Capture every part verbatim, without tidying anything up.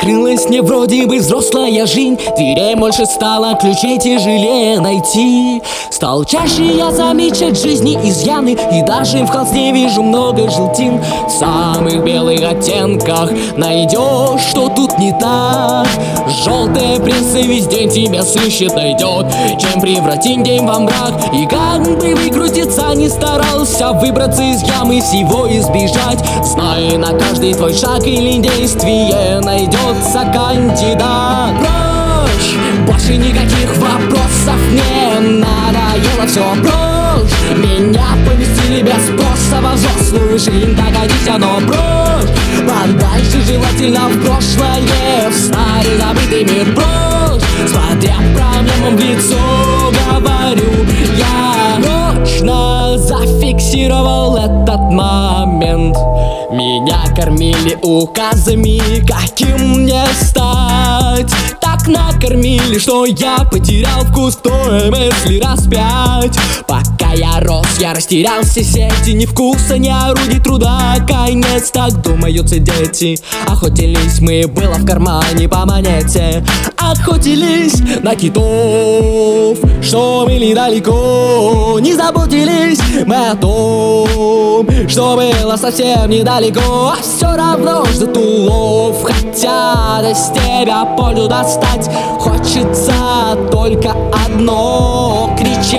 Закрылась мне вроде бы взрослая жизнь, дверей больше стало, ключей тяжелее найти. Стал чаще я замечать в жизни изъяны, и даже в холсте вижу много желтин. В самых белых оттенках найдешь, что тут не так. Желтая пресса весь день тебя сыщет, найдет, чем превратить день во мрак. И как бы выкрутиться не старался, выбраться из ямы, всего избежать, зная, на каждый твой шаг или действие найдется кандидат. Прочь, больше никаких вопросов, мне надоело все прочь. Меня поместили без спроса во взрослую жизнь, догодись оно прочь. Подальше желательно в прошлое, в старый забытый мир прочь. Смотря проблемам в лицо, говорю я точно зафиксировал этот момент. Меня кормили указами, каким мне стать. Так накормили, что я потерял вкус к той мысли раз пять. Пока я рос, я растерял все сети, ни вкуса, ни орудий труда. Конец, так думают все дети. Охотились мы, было в кармане по монете. Охотились на китов, что были далеко. Не заботились мы о том, что было совсем недалеко. А все равно ждут улов, хотят из тебя пользу достать. Хочется только одно — кричать.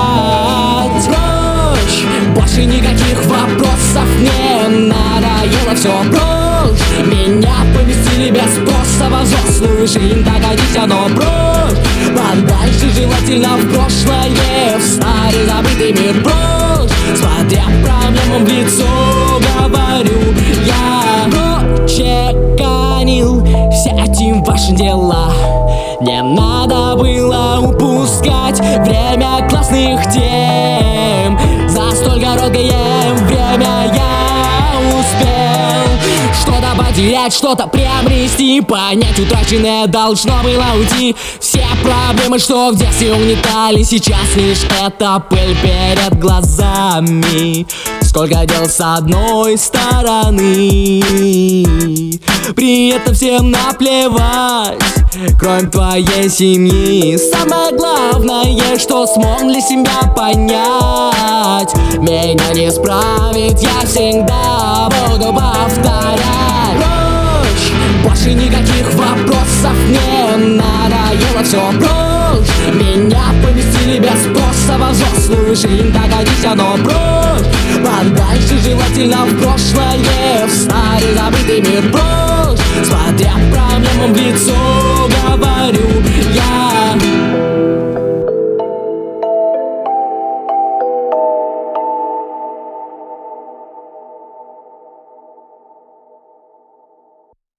Прочь, больше никаких вопросов, мне надоело все прочь. Меня поместили без спроса во взрослую жизнь, догодись оно прочь. Подальше желательно в прошлое, в старый забытый мир прочь. Смотря проблемам в лицо, говорю я чеканил все эти ваши дела. Не надо было упускать время классных тем. За столь короткое время я успел что-то потерять, что-то приобрести. Понять утраченное должно было уйти. Все проблемы, что в детстве угнетали, сейчас лишь эта пыль перед глазами. Сколько дел с одной стороны, при этом всем наплевать, кроме твоей семьи. Самое главное, что смог для себя понять: меня не справить, я всегда буду повторять. Прочь, больше никаких вопросов, мне надоело все прочь. Меня поместили без спроса во взрослую жизнь, догодись оно прочь. Подальше желательно в прошлое, в старый забытый мир прочь.